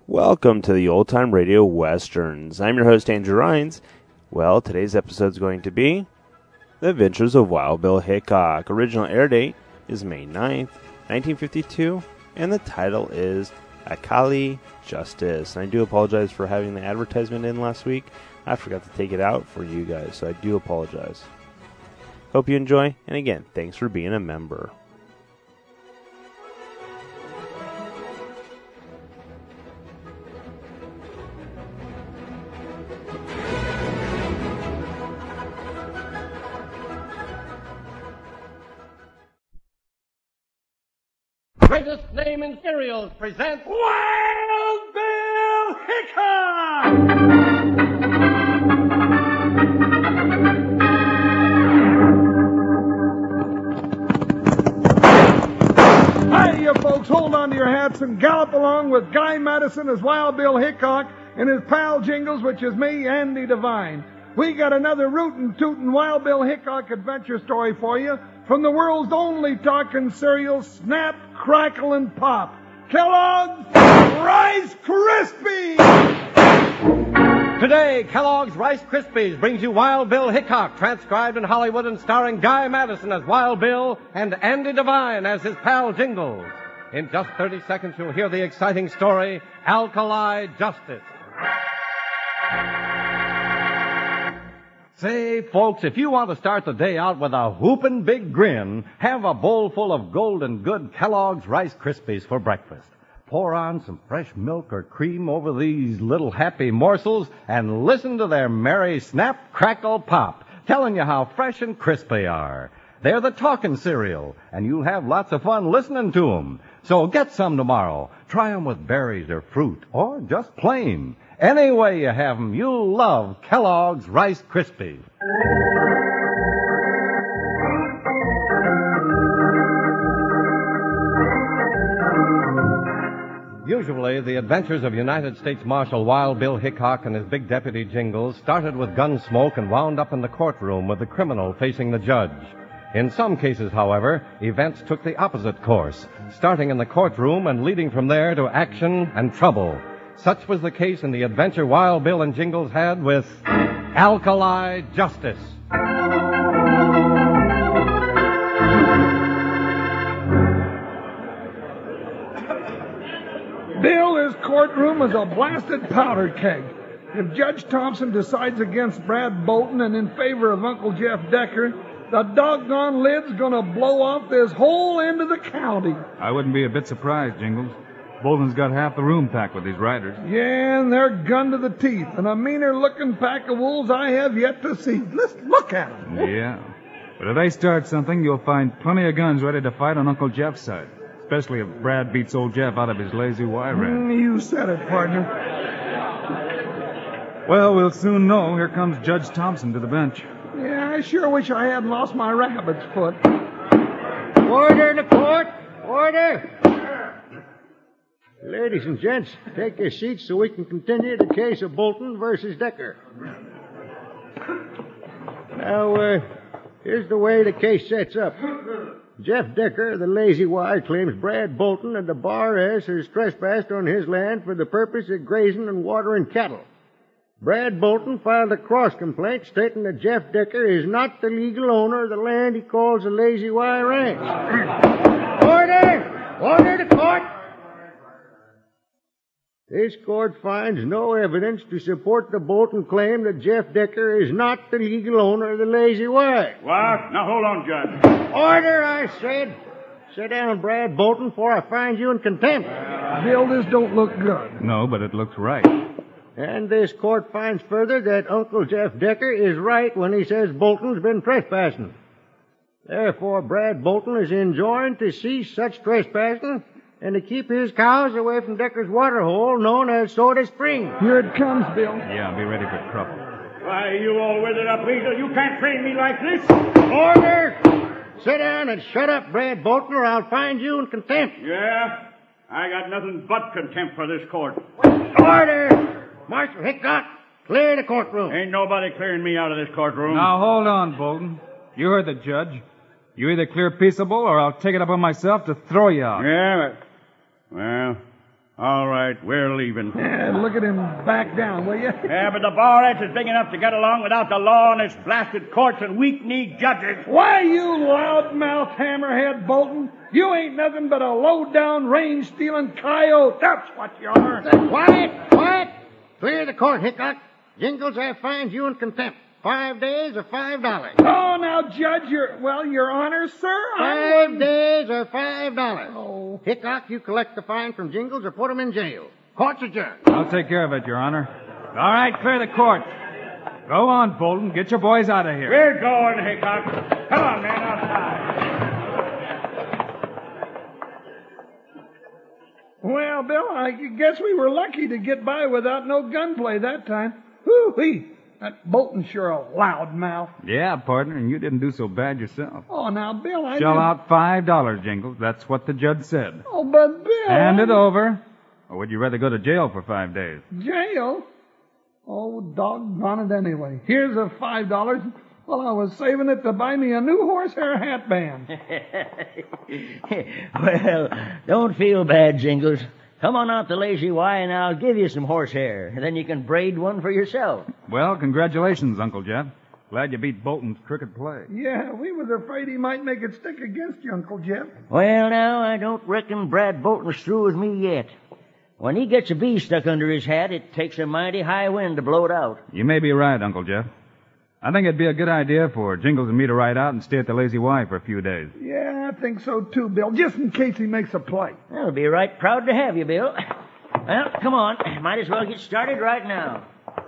Welcome to the Old Time Radio Westerns. I'm your host, Andrew Rhines. Well, today's episode is going to be The Adventures of Wild Bill Hickok. Original air date is May 9th, 1952, and the title is Alkali Justice. And I do apologize for having the advertisement in last week. I forgot to take it out for you guys, so I do apologize. Hope you enjoy, and again, thanks for being a member. Greatest name in cereals presents Wild Bill Hickok! Hi, you folks, hold on to your hats and gallop along with Guy Madison as Wild Bill Hickok and his pal Jingles, which is me, Andy Devine. We got another rootin' tootin' Wild Bill Hickok adventure story for you from the world's only talking cereal, Snap, Crackle, and Pop. Kellogg's Rice Krispies! Today, Kellogg's Rice Krispies brings you Wild Bill Hickok, transcribed in Hollywood and starring Guy Madison as Wild Bill and Andy Devine as his pal Jingles. In just 30 seconds, you'll hear the exciting story, Alkali Justice. Say, folks, if you want to start the day out with a whoopin' big grin, have a bowl full of golden good Kellogg's Rice Krispies for breakfast. Pour on some fresh milk or cream over these little happy morsels and listen to their merry snap, crackle, pop, telling you how fresh and crisp they are. They're the talking cereal, and you'll have lots of fun listening to them. So get some tomorrow. Try them with berries or fruit, or just plain. Any way you have them, you'll love Kellogg's Rice Krispies. Usually, the adventures of United States Marshal Wild Bill Hickok and his big deputy Jingles started with gunsmoke and wound up in the courtroom with the criminal facing the judge. In some cases, however, events took the opposite course, starting in the courtroom and leading from there to action and trouble. Such was the case in the adventure Wild Bill and Jingles had with Alkali Justice. Bill, his courtroom is a blasted powder keg. If Judge Thompson decides against Brad Bolton and in favor of Uncle Jeff Decker, the doggone lid's gonna blow off this whole end of the county. I wouldn't be a bit surprised, Jingles. Bolton's got half the room packed with these riders. Yeah, and they're gunned to the teeth, and a meaner-looking pack of wolves I have yet to see. Let's look at them. Yeah. But if they start something, you'll find plenty of guns ready to fight on Uncle Jeff's side. Especially if Brad beats old Jeff out of his lazy wire rat. You said it, partner. Well, we'll soon know. Here comes Judge Thompson to the bench. Yeah, I sure wish I hadn't lost my rabbit's foot. Order in the court! Order! Ladies and gents, take your seats so we can continue the case of Bolton versus Decker. Now, here's the way the case sets up. Jeff Decker, the lazy wire, claims Brad Bolton and the Bar S has trespassed on his land for the purpose of grazing and watering cattle. Brad Bolton filed a cross-complaint stating that Jeff Decker is not the legal owner of the land he calls the Lazy Wire Ranch. Order! Order the court! This court finds no evidence to support the Bolton claim that Jeff Decker is not the legal owner of the Lazy Wire. What? Now, hold on, Judge. Order, I said. Sit down, Brad Bolton, before I find you in contempt. Bill, this don't look good. No, but it looks right. And this court finds further that Uncle Jeff Decker is right when he says Bolton's been trespassing. Therefore, Brad Bolton is enjoined to cease such trespassing and to keep his cows away from Decker's waterhole known as Soda Spring. Here it comes, Bill. Yeah, be ready for trouble. Why, you all withered up weasel. You can't train me like this. Order! Sit down and shut up, Brad Bolton, or I'll find you in contempt. Yeah? I got nothing but contempt for this court. Order! Marshal Hickok, clear the courtroom. Ain't nobody clearing me out of this courtroom. Now, hold on, Bolton. You heard the judge. You either clear peaceable or I'll take it upon myself to throw you out. Yeah, but... Well, All right, we're leaving. Yeah, look at him back down, will you? Yeah, but the Borettes is big enough to get along without the law and its blasted courts and weak-kneed judges. Why, you loudmouth hammerhead, Bolton? You ain't nothing but a low-down, range-stealing coyote. That's what you are. Quiet! Quiet! Clear the court, Hickok. Jingles, I find you in contempt. 5 days or $5. Oh, now, Judge, your honor, sir. 5 days or $5. Oh. Hickok, you collect the fine from Jingles or put him in jail. Court's adjourned. I'll take care of it, Your Honor. All right, clear the court. Go on, Bolton. Get your boys out of here. We're going, Hickok. Come on, man, outside. Well, Bill, I guess we were lucky to get by without no gunplay that time. Whoo-wee. That Bolton's sure a loudmouth. Yeah, partner, and you didn't do so bad yourself. Oh, now, Bill, I Shell didn't- out $5, Jingles. That's what the judge said. Oh, but Bill... Hand it over. Or would you rather go to jail for 5 days? Jail? Oh, doggone it anyway. Here's a $5. Well, I was saving it to buy me a new horsehair hat band. Well, don't feel bad, Jingles. Come on out to Lazy Y and I'll give you some horsehair. And then you can braid one for yourself. Well, congratulations, Uncle Jeff. Glad you beat Bolton's crooked play. Yeah, we was afraid he might make it stick against you, Uncle Jeff. Well, now, I don't reckon Brad Bolton's through with me yet. When he gets a bee stuck under his hat, it takes a mighty high wind to blow it out. You may be right, Uncle Jeff. I think it'd be a good idea for Jingles and me to ride out and stay at the Lazy Y for a few days. Yeah, I think so too, Bill, just in case he makes a play. I'll be right proud to have you, Bill. Well, come on. Might as well get started right now.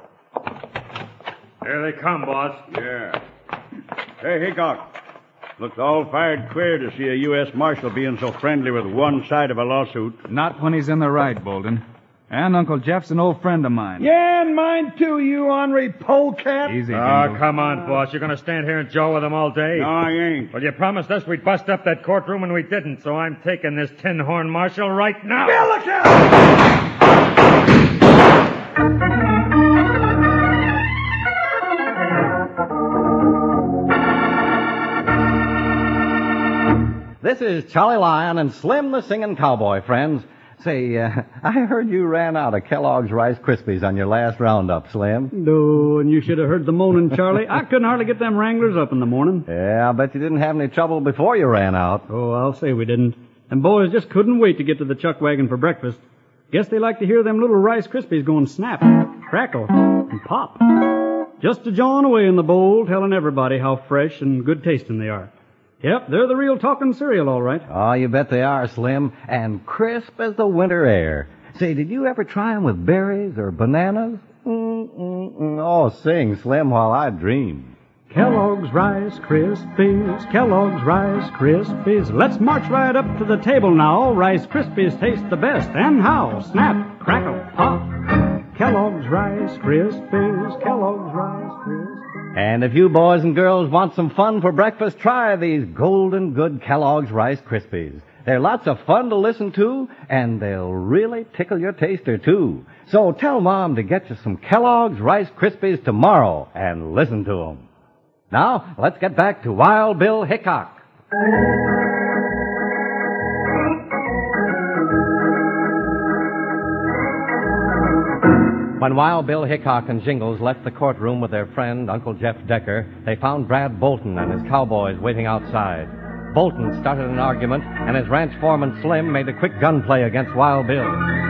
There they come, boss. Yeah. Hey, Hickok. Looks all fired queer to see a U.S. Marshal being so friendly with one side of a lawsuit. Not when he's in the right, Bolton. And Uncle Jeff's an old friend of mine. Yeah, and mine too, you ornery polecat. Easy, Oh, Jingles. come on, boss. You're going to stand here and jaw with them all day? No, I ain't. Well, you promised us we'd bust up that courtroom, and we didn't, so I'm taking this tin-horn marshal right now. Bill, look out! This is Charlie Lyon and Slim the Singing Cowboy, friends. Say, I heard you ran out of Kellogg's Rice Krispies on your last roundup, Slim. No, and you should have heard the moaning, Charlie. I couldn't hardly get them Wranglers up in the morning. Yeah, I bet you didn't have any trouble before you ran out. Oh, I'll say we didn't. And boys just couldn't wait to get to the chuck wagon for breakfast. Guess they like to hear them little Rice Krispies going snap, crackle, and pop. Just a jawing away in the bowl, telling everybody how fresh and good tasting they are. Yep, they're the real talking cereal, all right. Oh, you bet they are, Slim. And crisp as the winter air. Say, did you ever try 'em with berries or bananas? Oh, sing, Slim, while I dream. Kellogg's Rice Krispies, Kellogg's Rice Krispies. Let's march right up to the table now. Rice Krispies taste the best. And how? Snap, crackle, pop. Kellogg's Rice Krispies, Kellogg's Rice Krispies. And if you boys and girls want some fun for breakfast, try these golden good Kellogg's Rice Krispies. They're lots of fun to listen to, and they'll really tickle your taster, too. So tell Mom to get you some Kellogg's Rice Krispies tomorrow and listen to 'em. Now, let's get back to Wild Bill Hickok. When Wild Bill Hickok and Jingles left the courtroom with their friend, Uncle Jeff Decker, they found Brad Bolton and his cowboys waiting outside. Bolton started an argument, and his ranch foreman Slim made a quick gunplay against Wild Bill.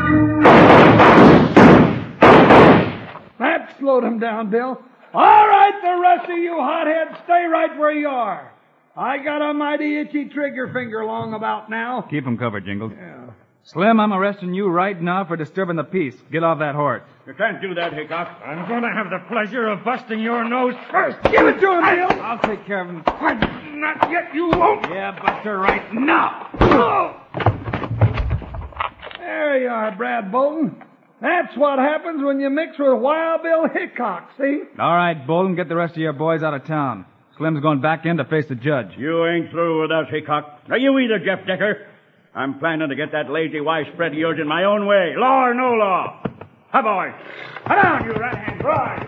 That slowed him down, Bill. All right, the rest of you hotheads, stay right where you are. I got a mighty itchy trigger finger long about now. Keep 'em covered, Jingles. Yeah. Slim, I'm arresting you right now for disturbing the peace. Get off that horse. You can't do that, Hickok. I'm going to have the pleasure of busting your nose first. Give it to him, Bill. I'll take care of him. Not yet, you won't. Yeah, Buster, right now. There you are, Brad Bolton. That's what happens when you mix with Wild Bill Hickok, see? All right, Bolton, get the rest of your boys out of town. Slim's going back in to face the judge. You ain't through with us, Hickok. Now, you either, Jeff Decker. I'm planning to get that Lazy Y spread of yours in my own way, law or no law. Hi, boys. Come on, you rat-hand boys.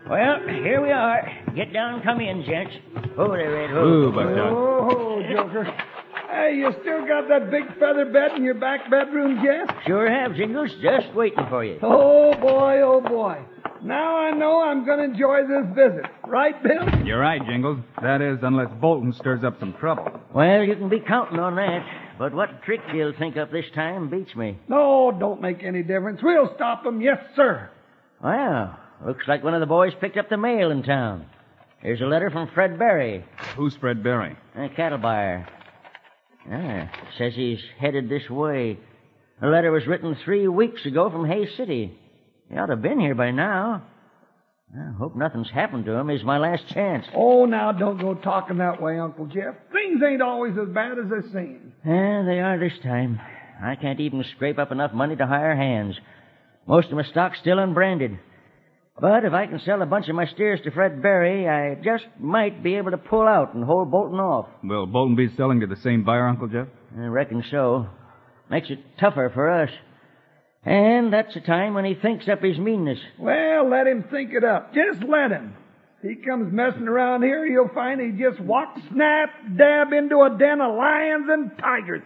Well, here we are. Get down and come in, gents. Oh, there, Red. Ooh, Buckshot. Oh, Joker. Hey, you still got that big feather bed in your back bedroom, Jeff? Sure have, Jingles. Just waiting for you. Oh, boy, oh, boy. Now I know I'm going to enjoy this visit. Right, Bill? You're right, Jingles. That is, unless Bolton stirs up some trouble. Well, you can be counting on that. But what trick he'll think up this time beats me. No, don't make any difference. We'll stop him, yes, sir. Well, looks like one of the boys picked up the mail in town. Here's a letter from Fred Berry, Who's Fred Berry? a cattle buyer. It says he's headed this way. The letter was written 3 weeks ago from Hays City. He ought to have been here by now. I hope nothing's happened to him. It's my last chance. Oh, now don't go talking that way, Uncle Jeff. Things ain't always as bad as they seem. Yeah, they are this time. I can't even scrape up enough money to hire hands. Most of my stock's still unbranded. But if I can sell a bunch of my steers to Fred Berry, I just might be able to pull out and hold Bolton off. Will Bolton be selling to the same buyer, Uncle Jeff? I reckon so. Makes it tougher for us. And that's the time when he thinks up his meanness. Well, let him think it up. Just let him. If he comes messing around here, you'll find he just walked snap dab into a den of lions and tigers.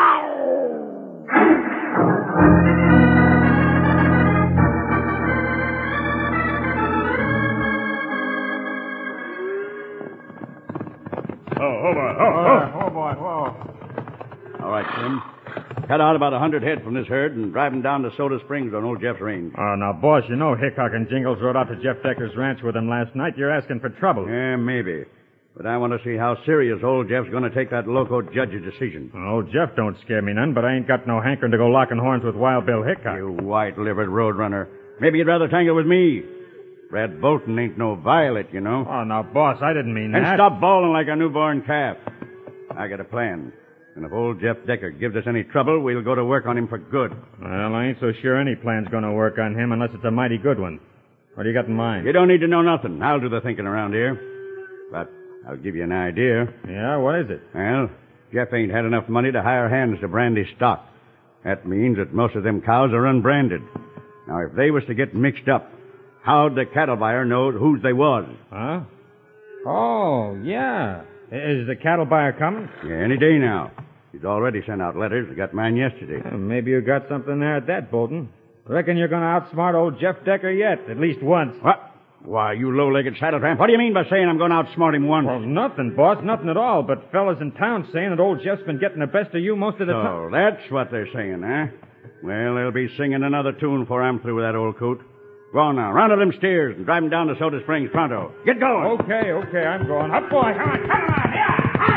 Oh, boy, whoa. All right, Slim. Cut out about 100 head from this herd and drive them down to Soda Springs on old Jeff's range. Oh, now, boss, you know Hickok and Jingles rode out to Jeff Decker's ranch with him last night. You're asking for trouble. Yeah, maybe. But I want to see how serious old Jeff's going to take that loco judge's decision. Oh, Jeff don't scare me none, but I ain't got no hankering to go locking horns with Wild Bill Hickok. You white-livered roadrunner. Maybe you'd rather tangle with me. Brad Bolton ain't no violet, you know. Oh, now, boss, I didn't mean And that. stop bawling like a newborn calf. I got a plan. And if old Jeff Decker gives us any trouble, we'll go to work on him for good. Well, I ain't so sure any plan's going to work on him unless it's a mighty good one. What do you got in mind? You don't need to know nothing. I'll do the thinking around here. But I'll give you an idea. Yeah, what is it? Well, Jeff ain't had enough money to hire hands to brand his stock. That means that most of them cows are unbranded. Now, if they was to get mixed up, how'd the cattle buyer know whose they was? Huh? Oh, yeah. Is the cattle buyer coming? Yeah, any day now. He's already sent out letters. I got mine yesterday. Well, maybe you got something there at that, Bolton. Reckon you're going to outsmart old Jeff Decker yet, at least once. What? Why, you low-legged saddle tramp, what do you mean by saying I'm going to outsmart him once? Well, nothing, boss, nothing at all. But fellas in town saying that old Jeff's been getting the best of you most of the time. So that's what they're saying, huh? Well, they'll be singing another tune before I'm through with that old coot. Go on now, round of them steers and drive them down to Soda Springs pronto. Get going. Okay, I'm going. Up, boy. Come on, yeah.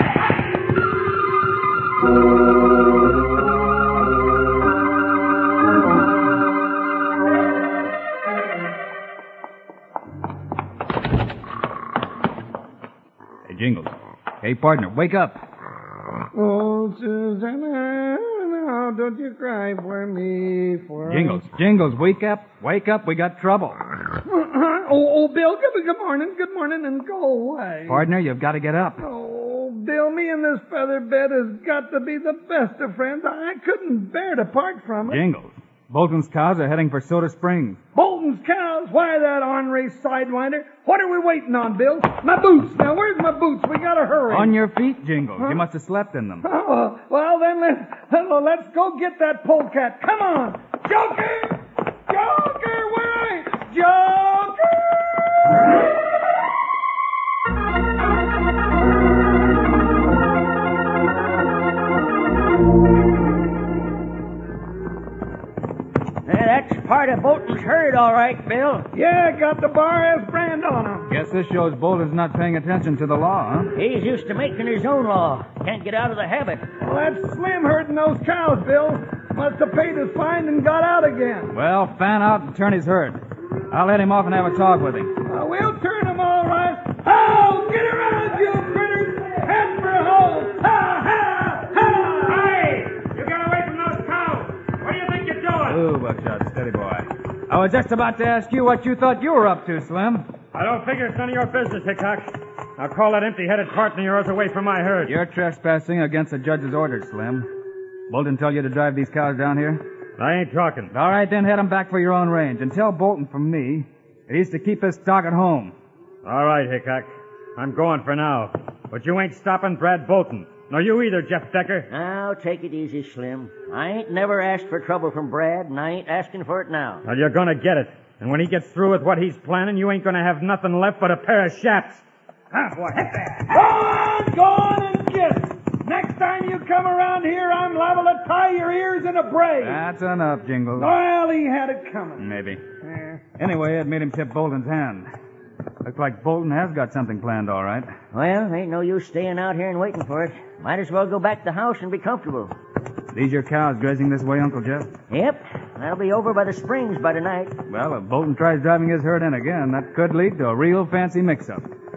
Hey, Jingles. Hey, partner, wake up. Oh, Susanna, now don't you cry for me. Jingles, wake up. Wake up, we got trouble. Oh, Bill, good morning, and go away. Partner, you've got to get up. Oh, Bill, me and this feather bed has got to be the best of friends. I couldn't bear to part from it. Jingles, Bolton's cows are heading for Soda Springs. Bolton's cows? Why, that ornery sidewinder. What are we waiting on, Bill? My boots. Now, where's my boots? We gotta hurry. On your feet, Jingles. You must have slept in them. Oh, well, then let's go get that polecat. Come on. Joker! Joker, where are you? Joker! That's part of Bolton's herd, all right, Bill. Yeah, got the bar ass brand on him. Guess this shows Bolton's not paying attention to the law, huh? He's used to making his own law. Can't get out of the habit. Well, that's Slim herding those cows, Bill. Must have paid his fine and got out again. Well, fan out and turn his herd. I'll let him off and have a talk with him. We'll turn him all right. Oh, get around, you critters. Head for home. Ha, ha, ha. Hey! You got away from those cows. What do you think you're doing? Ooh, Buckshot, steady boy. I was just about to ask you what you thought you were up to, Slim. I don't figure it's none of your business, Hickok. Now call that empty-headed partner of yours away from my herd. You're trespassing against the judge's orders, Slim. Bolton tell you to drive these cows down here? I ain't talking. All right, then head them back for your own range. And tell Bolton from me It used to keep his stock at home. All right, Hickok. I'm going for now. But you ain't stopping Brad Bolton. Nor you either, Jeff Decker. Now, take it easy, Slim. I ain't never asked for trouble from Brad, and I ain't asking for it now. Well, you're gonna get it. And when he gets through with what he's planning, you ain't gonna have nothing left but a pair of shaps. Huh, boy, hit that. Go on and get it. Next time you come around here, I'm liable to tie your ears in a braid. That's enough, Jingles. Well, he had it coming. Maybe. Anyway, it made him tip Bolton's hand. Looks like Bolton has got something planned, all right. Well, ain't no use staying out here and waiting for it. Might as well go back to the house and be comfortable. These your cows grazing this way, Uncle Jeff? Yep, they'll be over by the springs by tonight. Well, if Bolton tries driving his herd in again, that could lead to a real fancy mix-up.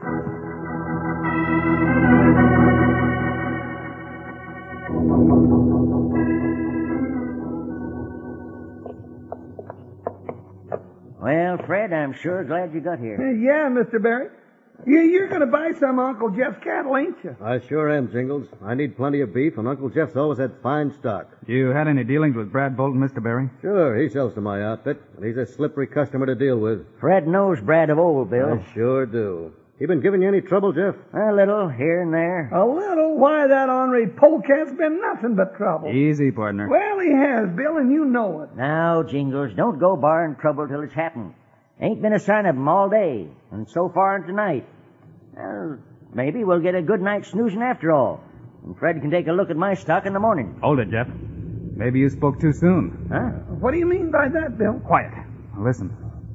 Well, Fred, I'm sure glad you got here. Yeah, Mr. Barry. You're going to buy some Uncle Jeff's cattle, ain't you? I sure am, Jingles. I need plenty of beef, and Uncle Jeff's always had fine stock. You had any dealings with Brad Bolton, Mr. Barry? Sure, he sells to my outfit, and he's a slippery customer to deal with. Fred knows Brad of old, Bill. I sure do. He been giving you any trouble, Jeff? A little, here and there. A little? Why, that ornery polecat's been nothing but trouble. Easy, partner. Well, he has, Bill, and you know it. Now, Jingles, don't go barring trouble till it's happened. Ain't been a sign of 'em all day, and so far into tonight. Well, maybe we'll get a good night's snoozing after all. And Fred can take a look at my stock in the morning. Hold it, Jeff. Maybe you spoke too soon. Huh? What do you mean by that, Bill? Quiet. Listen.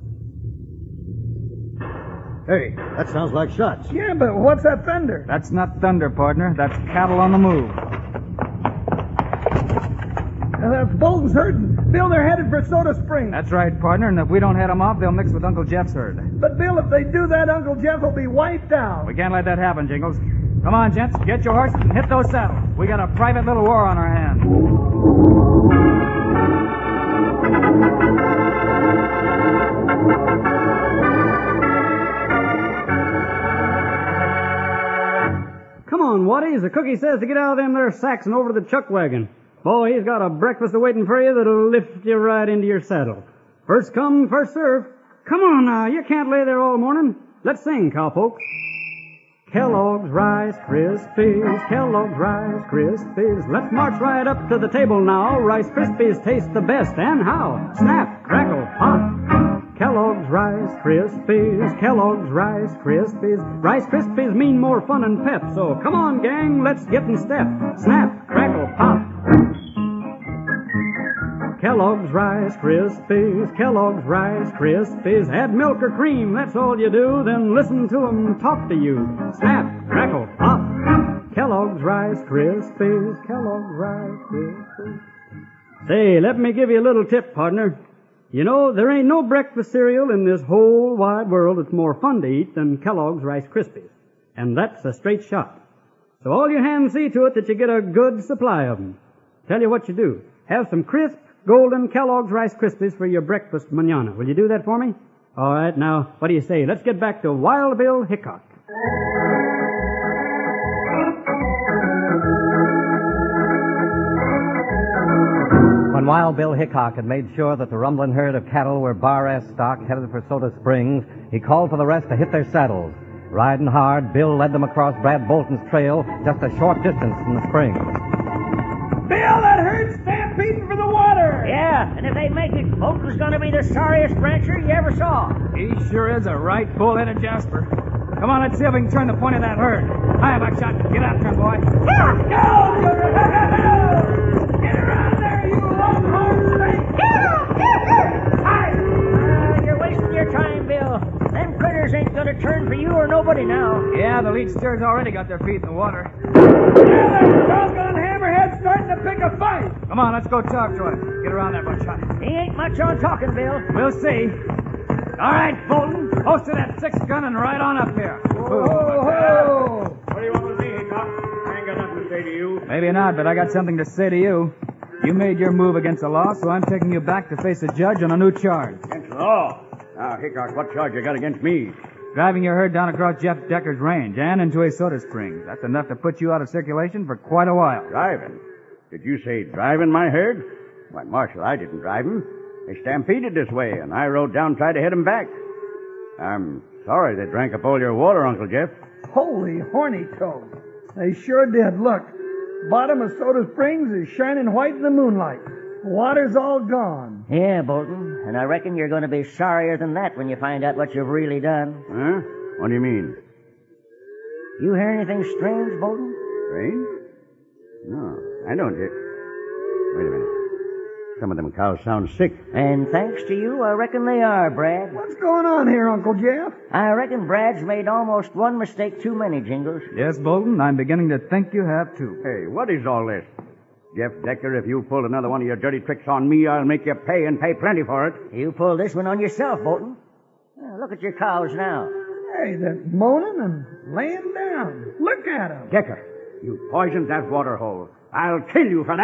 Hey, that sounds like shots. Yeah, but what's that thunder? That's not thunder, partner. That's cattle on the move. That's Bolton's herding. Bill, they're headed for Soda Springs. That's right, partner, and if we don't head them off, they'll mix with Uncle Jeff's herd. But, Bill, if they do that, Uncle Jeff will be wiped out. We can't let that happen, Jingles. Come on, gents. Get your horses and hit those saddles. We got a private little war on our hands. Come on, Waddies. The cookie says to get out of them there sacks and over to the chuck wagon. Boy, he's got a breakfast awaiting for you that'll lift you right into your saddle. First come, first serve. Come on now, you can't lay there all morning. Let's sing, cowpokes. Kellogg's Rice Krispies, Kellogg's Rice Krispies. Let's march right up to the table now. Rice Krispies taste the best, and how? Snap, crackle, pop. Kellogg's Rice Krispies, Kellogg's Rice Krispies. Rice Krispies mean more fun and pep, so come on, gang, let's get in step. Snap, crackle, pop. Kellogg's Rice Krispies, Kellogg's Rice Krispies. Add milk or cream, that's all you do. Then listen to 'em talk to you. Snap, crackle, pop. Kellogg's Rice Krispies, Kellogg's Rice Krispies. Say, let me give you a little tip, partner. You know, there ain't no breakfast cereal in this whole wide world that's more fun to eat than Kellogg's Rice Krispies. And that's a straight shot. So all your hands see to it that you get a good supply of 'em. Tell you what you do. Have some crisp, golden Kellogg's Rice Krispies for your breakfast mañana. Will you do that for me? All right, now, what do you say? Let's get back to Wild Bill Hickok. When Wild Bill Hickok had made sure that the rumbling herd of cattle were bar-ass stock headed for Soda Springs, he called for the rest to hit their saddles. Riding hard, Bill led them across Brad Bolton's trail just a short distance from the springs. Bill, that herd's stampeding for the water. Yeah, and if they make it, Bolton's gonna be the sorriest rancher you ever saw. He sure is a right bull-headed Jasper. Come on, let's see if we can turn the point of that herd. Hi, Buckshot. Get after him, boy. Get around there, you longhorn snake! You're wasting your time, Bill. Them critters ain't gonna turn for you or nobody now. Yeah, the lead steers already got their feet in the water. Yeah, that doggone hammerhead's starting to pick a fight. Come on, let's go talk to him. Get around there, Buckshot. He ain't much on talking, Bill. We'll see. All right, Bolton. Post to that 6-gun and right on up here. Whoa. What do you want with me, Hickok? I ain't got nothing to say to you. Maybe not, but I got something to say to you. You made your move against the law, so I'm taking you back to face a judge on a new charge. Against the law? Now, Hickok, what charge you got against me? Driving your herd down across Jeff Decker's range and into a Soda Springs. That's enough to put you out of circulation for quite a while. Driving? Did you say driving my herd? Why, Marshal, I didn't drive him. They stampeded this way, and I rode down and tried to head him back. I'm sorry they drank up all your water, Uncle Jeff. Holy horny toad. They sure did. Look, bottom of Soda Springs is shining white in the moonlight. Water's all gone. Yeah, Bolton, and I reckon you're going to be sorrier than that when you find out what you've really done. Huh? What do you mean? You hear anything strange, Bolton? Strange? No, I don't hear. Wait a minute. Some of them cows sound sick. And thanks to you, I reckon they are, Brad. What's going on here, Uncle Jeff? I reckon Brad's made almost one mistake too many, Jingles. Yes, Bolton, I'm beginning to think you have too. Hey, what is all this? Jeff Decker, if you pull another one of your dirty tricks on me, I'll make you pay and pay plenty for it. You pulled this one on yourself, Bolton. Look at your cows now. Hey, they're moaning and laying down. Look at them. Decker, you poisoned that water hole. I'll kill you for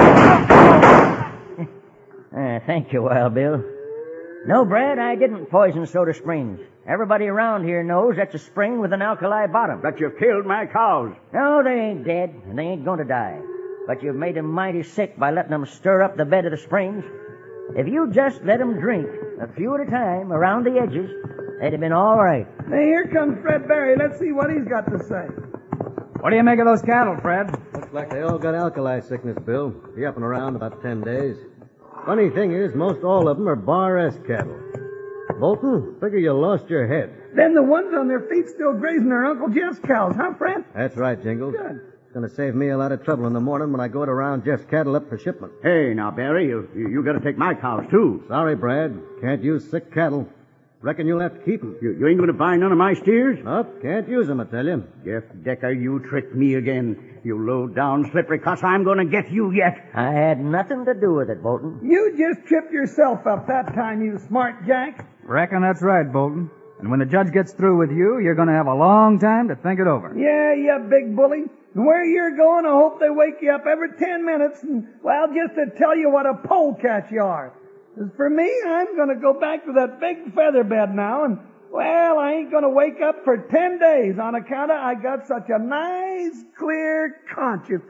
that. Thank you, Wild Bill. No, Brad, I didn't poison Soda Springs. Everybody around here knows that's a spring with an alkali bottom. But you've killed my cows. No, they ain't dead, and they ain't going to die. But you've made them mighty sick by letting them stir up the bed of the springs. If you just let them drink, a few at a time, around the edges, they'd have been all right. Hey, here comes Fred Barry. Let's see what he's got to say. What do you make of those cattle, Fred? Looks like they all got alkali sickness, Bill. Be up and around about 10 days. Funny thing is, most all of them are Bar S cattle. Bolton, figure you lost your head. Then the ones on their feet still grazing their Uncle Jeff's cows, huh, Fred? That's right, Jingles. Good. It's going to save me a lot of trouble in the morning when I go to round Jeff's cattle up for shipment. Hey, now, Barry, you got to take my cows, too. Sorry, Brad. Can't use sick cattle. Reckon you'll have to keep them. You ain't going to buy none of my steers? Nope, can't use them, I tell you. Jeff Decker, you tricked me again. You low-down slippery cuss. I'm going to get you yet. I had nothing to do with it, Bolton. You just tripped yourself up that time, you smart jack. Reckon that's right, Bolton. And when the judge gets through with you, you're going to have a long time to think it over. Yeah, you big bully. And where you're going, I hope they wake you up every 10 minutes and, well, just to tell you what a polecat you are. As for me, I'm going to go back to that big feather bed now, and, well, I ain't going to wake up for 10 days on account of I got such a nice, clear conscience.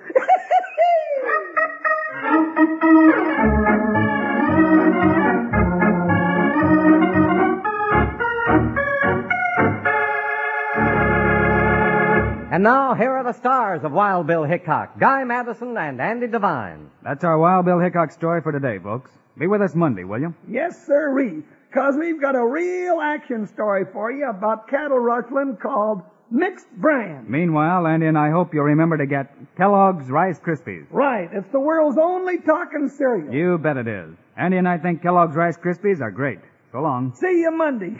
And now, here are the stars of Wild Bill Hickok, Guy Madison and Andy Devine. That's our Wild Bill Hickok story for today, folks. Be with us Monday, will you? Yes, sirree. 'Cause we've got a real action story for you about cattle rustling called Mixed Brand. Meanwhile, Andy and I hope you'll remember to get Kellogg's Rice Krispies. Right. It's the world's only talking cereal. You bet it is. Andy and I think Kellogg's Rice Krispies are great. So long. See you Monday.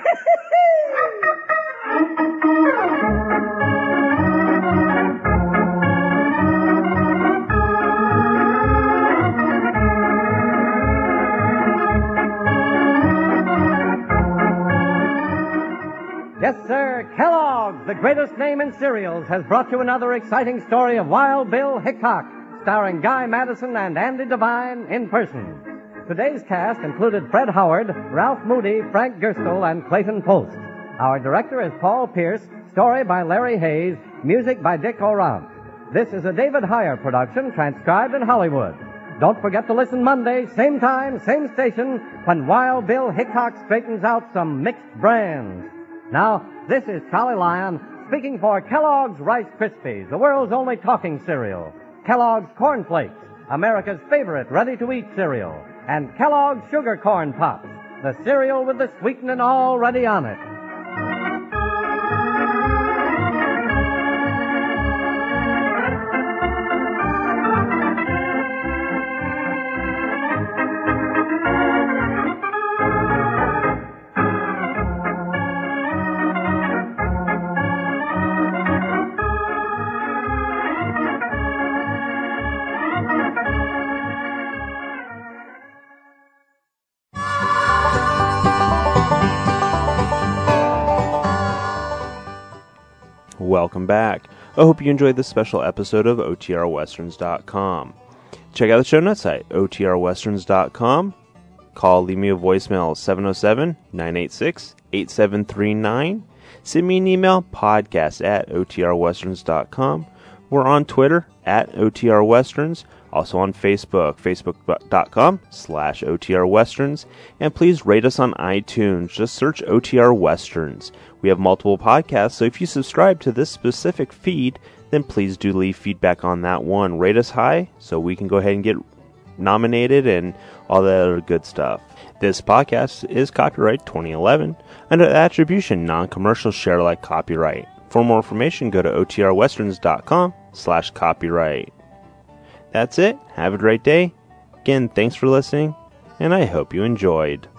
Yes, sir, Kellogg's, the greatest name in cereals, has brought you another exciting story of Wild Bill Hickok, starring Guy Madison and Andy Devine in person. Today's cast included Fred Howard, Ralph Moody, Frank Gerstle, and Clayton Post. Our director is Paul Pierce, story by Larry Hayes, music by Dick Orant. This is a David Heyer production transcribed in Hollywood. Don't forget to listen Monday, same time, same station, when Wild Bill Hickok straightens out some mixed brands. Now, this is Charlie Lyon speaking for Kellogg's Rice Krispies, the world's only talking cereal. Kellogg's Corn Flakes, America's favorite ready-to-eat cereal. And Kellogg's Sugar Corn Pops, the cereal with the sweetening already on it. Welcome back. I hope you enjoyed this special episode of OTRWesterns.com. Check out the show notes at OTRWesterns.com. Leave me a voicemail, 707-986-8739. Send me an email, podcast@OTRWesterns.com. We're on Twitter, @OTRWesterns. Also on Facebook, facebook.com/OTR Westerns. And please rate us on iTunes. Just search OTR Westerns. We have multiple podcasts, so if you subscribe to this specific feed, then please do leave feedback on that one. Rate us high so we can go ahead and get nominated and all that other good stuff. This podcast is copyright 2011 under the attribution non-commercial share alike copyright. For more information, go to otrwesterns.com/copyright. That's it. Have a great day. Again, thanks for listening, and I hope you enjoyed.